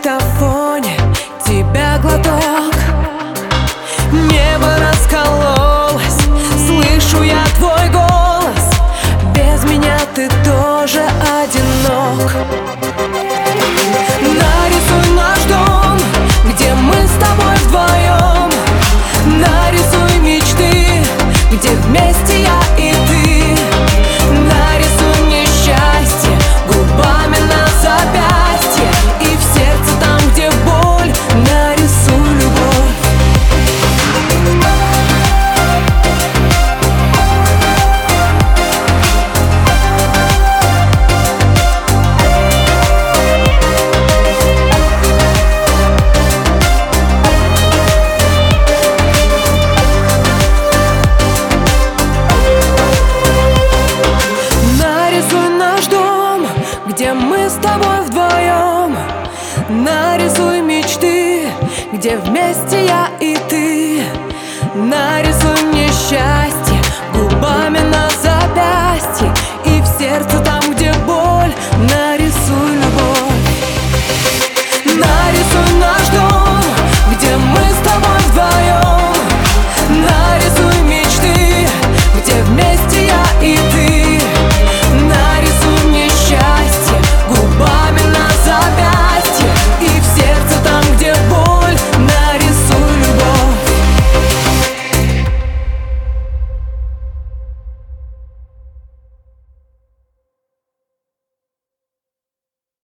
диктофоне тебя глоток. Небо раскололось, слышу я твой голос. Без меня ты тоже одинок. Нарисуй наш дом, где мы с тобой вдвоем. Нарисуй мечты, где вместе я и ты. Нарисуй мне счастье губами на запястье, и в сердце там, где боль, нарисуй любовь. Где мы с тобой вдвоем. Нарисуй мечты, где вместе я и ты. Нарисуй мне счастье губами на запястье, и в сердце там,